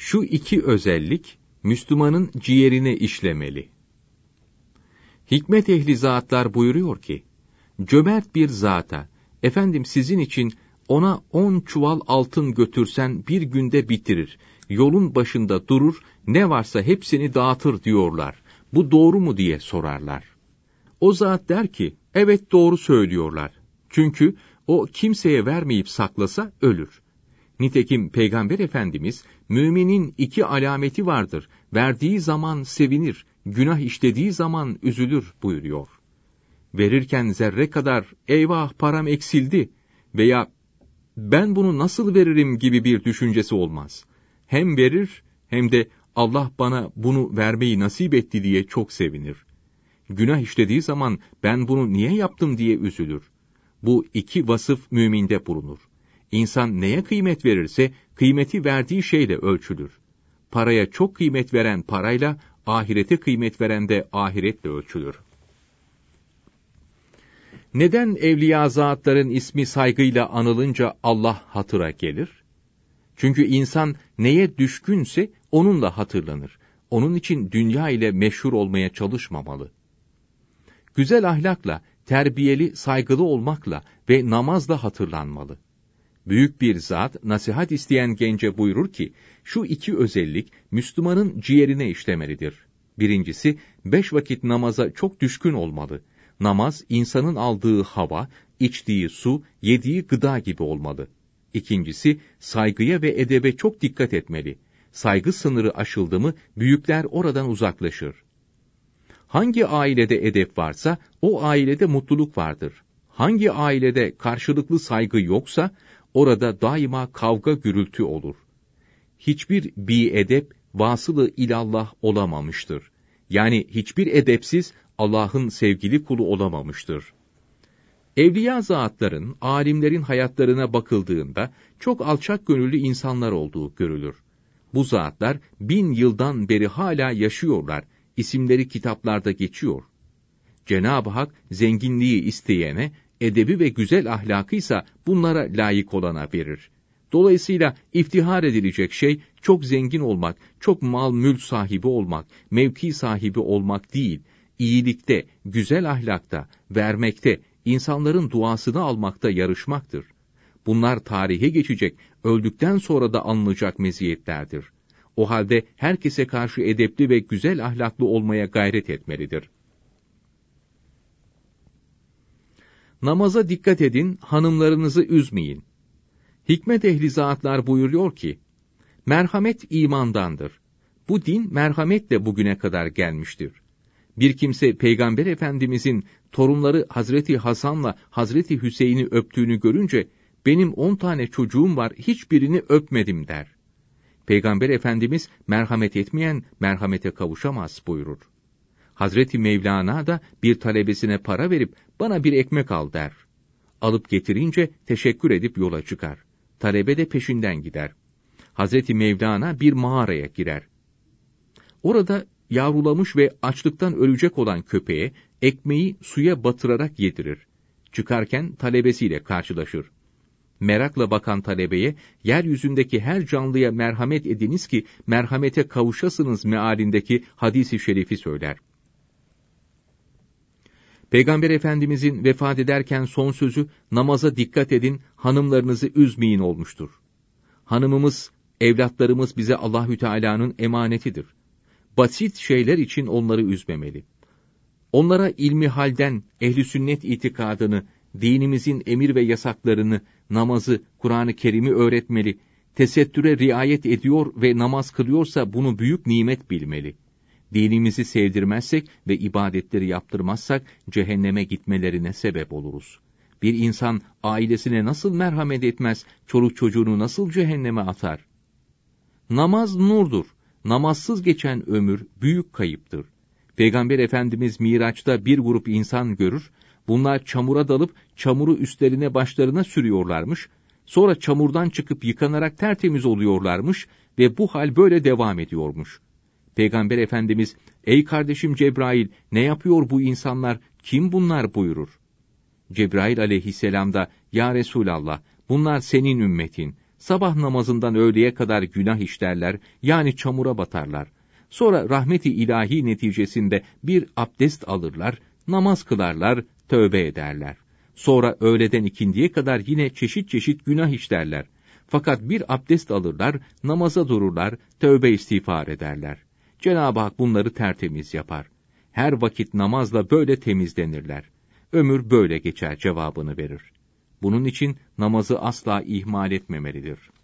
Şu iki özellik, Müslümanın ciğerine işlemeli. Hikmet ehli zatlar buyuruyor ki, cömert bir zata, efendim sizin için ona 10 çuval altın götürsen bir günde bitirir, yolun başında durur, ne varsa hepsini dağıtır diyorlar. Bu doğru mu diye sorarlar. O zat der ki, evet doğru söylüyorlar. Çünkü o kimseye vermeyip saklasa ölür. Nitekim Peygamber Efendimiz, müminin 2 alameti vardır, verdiği zaman sevinir, günah işlediği zaman üzülür buyuruyor. Verirken zerre kadar, eyvah param eksildi veya ben bunu nasıl veririm gibi bir düşüncesi olmaz. Hem verir, hem de Allah bana bunu vermeyi nasip etti diye çok sevinir. Günah işlediği zaman ben bunu niye yaptım diye üzülür. Bu 2 vasıf müminde bulunur. İnsan neye kıymet verirse, kıymeti verdiği şeyle ölçülür. Paraya çok kıymet veren parayla, ahirete kıymet veren de ahiretle ölçülür. Neden evliya zatların ismi saygıyla anılınca Allah hatıra gelir? Çünkü insan neye düşkünse onunla hatırlanır. Onun için dünya ile meşhur olmaya çalışmamalı. Güzel ahlakla, terbiyeli, saygılı olmakla ve namazla hatırlanmalı. Büyük bir zat, nasihat isteyen gence buyurur ki, şu 2 özellik Müslümanın ciğerine işlemelidir. Birincisi, 5 vakit namaza çok düşkün olmalı. Namaz, insanın aldığı hava, içtiği su, yediği gıda gibi olmalı. İkincisi, saygıya ve edebe çok dikkat etmeli. Saygı sınırı aşıldı mı, büyükler oradan uzaklaşır. Hangi ailede edep varsa, o ailede mutluluk vardır. Hangi ailede karşılıklı saygı yoksa, orada daima kavga gürültü olur. Hiçbir bi-edep, vasılı ilallah olamamıştır. Yani hiçbir edepsiz, Allah'ın sevgili kulu olamamıştır. Evliya zatların, alimlerin hayatlarına bakıldığında, çok alçak gönüllü insanlar olduğu görülür. Bu zatlar 1000 yıldan beri hala yaşıyorlar, isimleri kitaplarda geçiyor. Cenab-ı Hak, zenginliği isteyene, edebi ve güzel ahlakıysa bunlara layık olana verir. Dolayısıyla iftihar edilecek şey, çok zengin olmak, çok mal mülk sahibi olmak, mevki sahibi olmak değil, iyilikte, güzel ahlakta, vermekte, insanların duasını almakta yarışmaktır. Bunlar tarihe geçecek, öldükten sonra da anılacak meziyetlerdir. O halde herkese karşı edepli ve güzel ahlaklı olmaya gayret etmelidir. Namaza dikkat edin, hanımlarınızı üzmeyin. Hikmet ehli zatlar buyuruyor ki, merhamet imandandır. Bu din merhametle bugüne kadar gelmiştir. Bir kimse Peygamber Efendimizin torunları Hazreti Hasan'la Hazreti Hüseyin'i öptüğünü görünce, benim 10 tane çocuğum var, hiçbirini öpmedim der. Peygamber Efendimiz, merhamet etmeyen merhamete kavuşamaz buyurur. Hazreti Mevlana da bir talebesine para verip, bana bir ekmek al der. Alıp getirince teşekkür edip yola çıkar. Talebe de peşinden gider. Hazreti Mevlana bir mağaraya girer. Orada yavrulamış ve açlıktan ölecek olan köpeğe ekmeği suya batırarak yedirir. Çıkarken talebesiyle karşılaşır. Merakla bakan talebeye, yeryüzündeki her canlıya merhamet ediniz ki merhamete kavuşasınız mealindeki hadis-i şerifi söyler. Peygamber Efendimizin vefat ederken son sözü, namaza dikkat edin, hanımlarınızı üzmeyin olmuştur. Hanımımız, evlatlarımız bize Allahü Teala'nın emanetidir. Basit şeyler için onları üzmemeli. Onlara ilmi halden, ehli sünnet itikadını, dinimizin emir ve yasaklarını, namazı, Kur'an-ı Kerim'i öğretmeli, tesettüre riayet ediyor ve namaz kılıyorsa bunu büyük nimet bilmeli. Dinimizi sevdirmezsek ve ibadetleri yaptırmazsak cehenneme gitmelerine sebep oluruz. Bir insan ailesine nasıl merhamet etmez, çoluk çocuğunu nasıl cehenneme atar? Namaz nurdur. Namazsız geçen ömür büyük kayıptır. Peygamber Efendimiz Miraç'ta bir grup insan görür, bunlar çamura dalıp çamuru üstlerine başlarına sürüyorlarmış, sonra çamurdan çıkıp yıkanarak tertemiz oluyorlarmış ve bu hal böyle devam ediyormuş. Peygamber Efendimiz, ey kardeşim Cebrail, ne yapıyor bu insanlar, kim bunlar buyurur. Cebrail aleyhisselam da, ya Resulallah, bunlar senin ümmetin, Sabah namazından öğleye kadar günah işlerler, yani çamura batarlar. Sonra rahmet-i ilahi neticesinde bir abdest alırlar, namaz kılarlar, tövbe ederler. Sonra öğleden ikindiye kadar yine çeşit çeşit günah işlerler. Fakat bir abdest alırlar, namaza dururlar, tövbe istiğfar ederler. Cenab-ı Hak bunları tertemiz yapar. Her vakit namazla böyle temizlenirler. Ömür böyle geçer cevabını verir. Bunun için namazı asla ihmal etmemelidir.